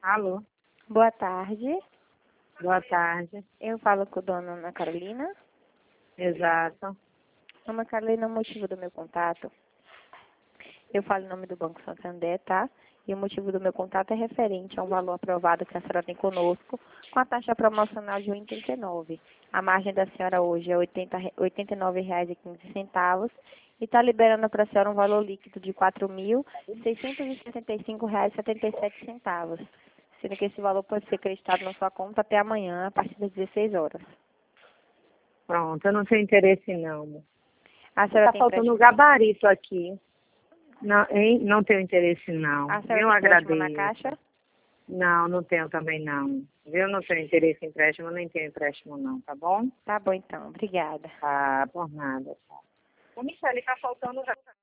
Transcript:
Alô, Boa tarde. boa tarde. Eu falo com a dona Ana Carolina. Exato. Ana Carolina, o motivo do meu contato. Eu falo em nome do Banco Santander, tá? E o motivo do meu contato é referente a um valor aprovado que a senhora tem conosco, com a taxa promocional de 1,39. A margem da senhora hoje é R$ 89,15 e está liberando para a senhora um valor líquido de R$ 4.665,77, sendo que esse valor pode ser creditado na sua conta até amanhã, a partir das 16 horas. Pronto, eu não tenho interesse não, amor. A senhora Tá tem faltando empréstimo? o gabarito aqui. Não, hein? Não tenho interesse não. A senhora Eu tem empréstimo na agradeço. Caixa? Não, não tenho também não. Eu não tenho interesse em empréstimo, nem tenho empréstimo não, tá bom? Tá bom então, obrigada. Ah, por nada. Ô, Michele, tá faltando